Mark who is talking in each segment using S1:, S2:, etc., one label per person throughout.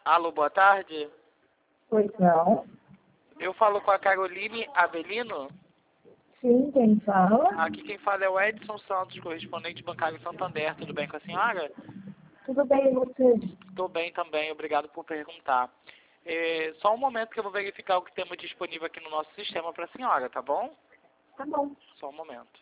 S1: Alô, boa tarde.
S2: Pois não.
S1: Eu falo com a Caroline Avelino.
S2: Sim, quem fala?
S1: Aqui quem fala é o Edson Santos, correspondente bancário Santander. Tudo bem com a senhora?
S2: Tudo bem, e você?
S1: Estou bem também, obrigado por perguntar. Só um momento que eu vou verificar o que temos disponível aqui no nosso sistema para a senhora, tá bom?
S2: Tá bom.
S1: Só um momento.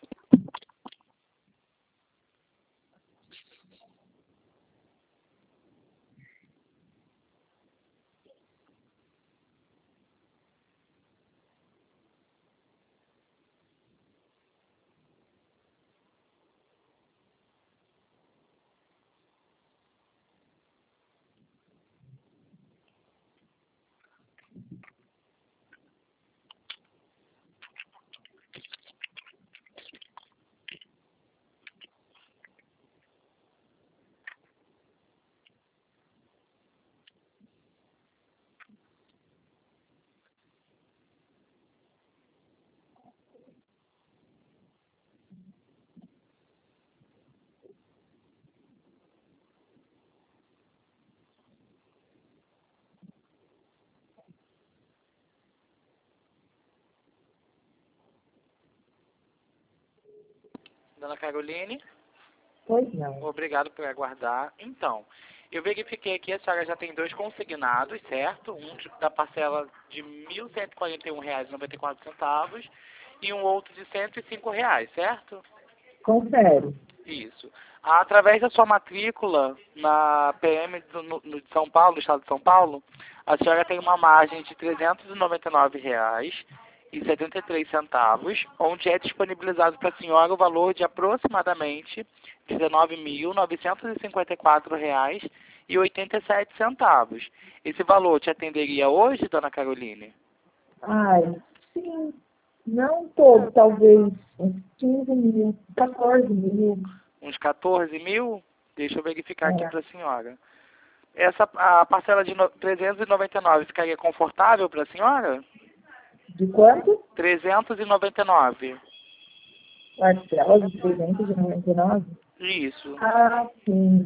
S1: Dona Caroline,
S2: Pois não.
S1: obrigado por aguardar. Então, eu verifiquei aqui, a senhora já tem dois consignados, certo? Da parcela de R$ 1.141,94 e um outro de R$ 105, certo?
S2: Confere.
S1: Isso. Através da sua matrícula na PM de São Paulo, do estado de São Paulo, a senhora tem uma margem de R$ 399,73, onde é disponibilizado para a senhora o valor de aproximadamente R$ 19.954,87. Esse valor te atenderia hoje, dona Caroline?
S2: Ai, sim. Não todo, talvez uns 15 mil, 14 mil.
S1: Uns 14 mil? Deixa eu verificar aqui
S2: É.
S1: para a senhora. A parcela de 399 ficaria confortável para a senhora?
S2: De quanto?
S1: 399.
S2: Parcela de 399?
S1: Isso.
S2: Ah, sim.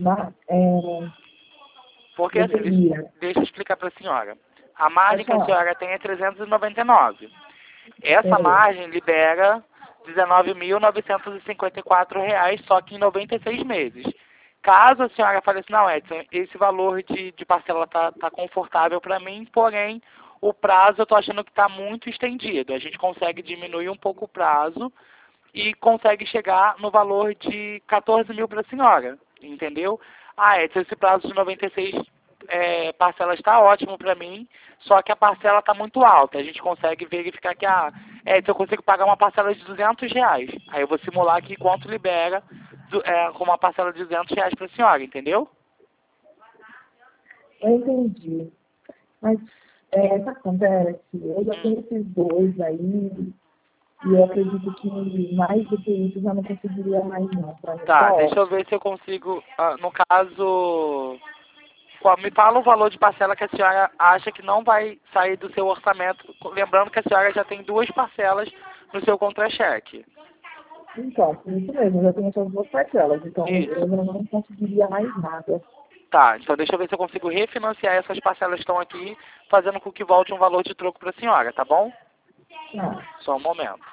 S1: Porque assim,
S2: Deveria.
S1: deixa eu explicar para a senhora. A margem
S2: Pode
S1: que a
S2: falar.
S1: senhora tem é 399. Essa
S2: É.
S1: margem libera R$ 19.954, só que em 96 meses. Caso a senhora fale assim, não, Edson, esse valor de parcela tá confortável para mim, porém o prazo eu estou achando que está muito estendido. A gente consegue diminuir um pouco o prazo e consegue chegar no valor de 14 mil para a senhora, entendeu? Ah, Edson, esse prazo de 96 parcelas está ótimo para mim, só que a parcela está muito alta. A gente consegue verificar que, Edson, eu consigo pagar uma parcela de R$ 200. Aí eu vou simular aqui quanto libera com uma parcela de R$ 200 para a senhora, entendeu?
S2: Eu entendi. Mas, sabe o que acontece? Eu já tenho esses dois aí, e eu acredito que mais do que isso eu já não conseguiria mais não. Pra mim
S1: Tá,
S2: tá
S1: deixa eu
S2: ótimo.
S1: ver se eu consigo, no caso, me fala o valor de parcela que a senhora acha que não vai sair do seu orçamento, lembrando que a senhora já tem duas parcelas no seu contra-cheque.
S2: Então, por isso mesmo, eu já tenho essas duas parcelas, então eu
S1: Isso.
S2: já não conseguiria mais nada.
S1: Tá, então deixa eu ver se eu consigo refinanciar essas parcelas que estão aqui, fazendo com que volte um valor de troco para a senhora, tá bom?
S2: Tá.
S1: Só um momento.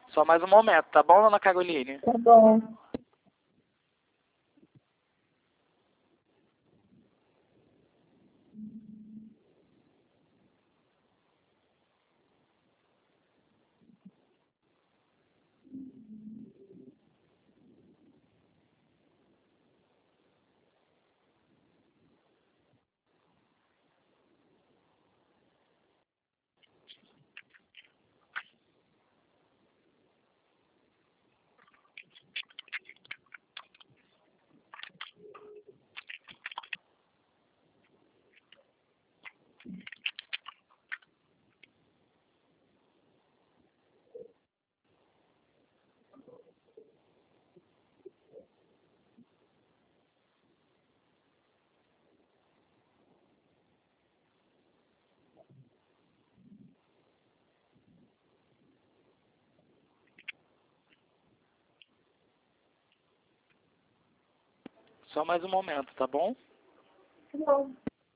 S1: Só mais um momento, tá bom, dona Caroline?
S2: Tá bom.
S1: Só mais um momento, tá bom?
S2: Tá bom.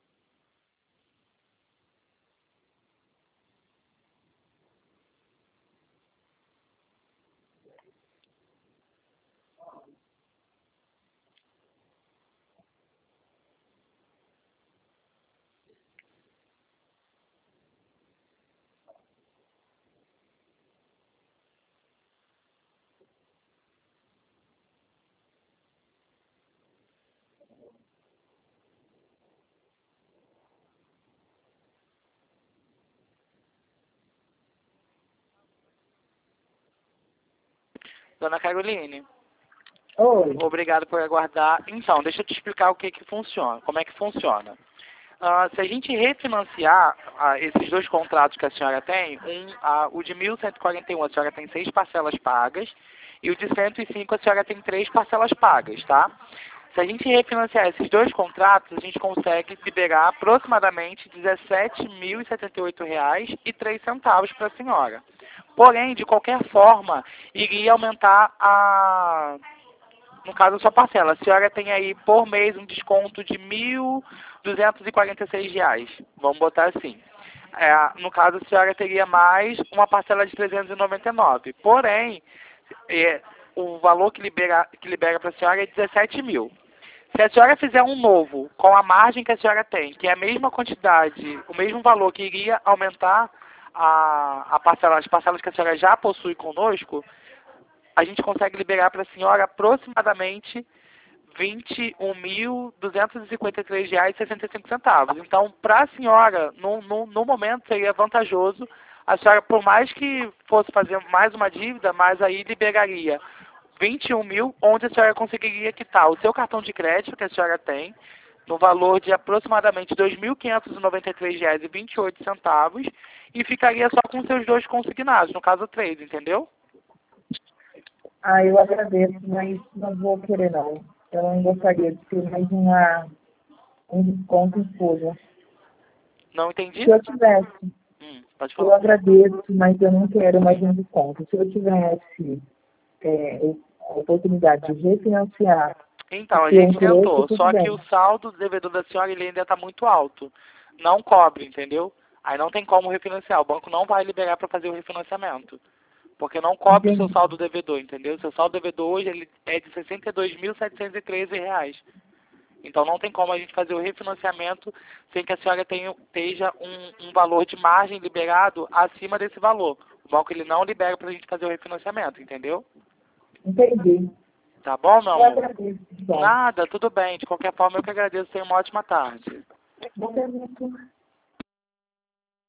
S1: Dona Caroline,
S2: Oi.
S1: obrigado por aguardar. Então, deixa eu te explicar o que que funciona, como é que funciona. Se a gente refinanciar esses dois contratos que a senhora tem, o de 1.141 a senhora tem 6 parcelas pagas e o de 105 a senhora tem 3 parcelas pagas, tá? Se a gente refinanciar esses dois contratos, a gente consegue liberar aproximadamente R$ 17.078,03 para a senhora. Porém, de qualquer forma, iria aumentar no caso, a sua parcela. A senhora tem aí por mês um desconto de R$ 1.246. Vamos botar assim. No caso, a senhora teria mais uma parcela de 399. Porém, o valor que libera para a senhora é 17 mil. Se a senhora fizer um novo com a margem que a senhora tem, que é a mesma quantidade, o mesmo valor que iria aumentar as parcelas que a senhora já possui conosco, a gente consegue liberar para a senhora aproximadamente R$ 21.253,65. Então, para a senhora, no momento, seria vantajoso. A senhora, por mais que fosse fazer mais uma dívida, mas aí liberaria 21 mil, onde a senhora conseguiria quitar o seu cartão de crédito que a senhora tem, no valor de aproximadamente R$ 2.593,28, e ficaria só com seus dois consignados, no caso 3, entendeu?
S2: Ah, eu agradeço, mas não vou querer não. Eu não gostaria de ter mais um desconto em folha.
S1: Não entendi?
S2: Se eu tivesse,
S1: Pode
S2: eu
S1: falar.
S2: agradeço, mas eu não quero mais um desconto. Se eu tivesse a oportunidade de refinanciar
S1: Então, a
S2: ter um
S1: gente
S2: preço,
S1: tentou,
S2: tudo
S1: só que
S2: bem.
S1: o saldo do devedor da senhora ele ainda está muito alto. Não cobre, entendeu? Aí não tem como refinanciar. O banco não vai liberar para fazer o refinanciamento. Porque não cobre o seu
S2: Entendi.
S1: saldo devedor, entendeu? Seu saldo devedor hoje ele é de R$ 62.713. Então não tem como a gente fazer o refinanciamento sem que a senhora esteja um valor de margem liberado acima desse valor. O banco ele não libera para a gente fazer o refinanciamento, entendeu?
S2: Entendi.
S1: Tá bom, meu
S2: Eu
S1: amor?
S2: agradeço. Bom,
S1: Nada, tudo bem. De qualquer forma, eu que agradeço. Tenha uma ótima tarde.
S2: bom pergunta.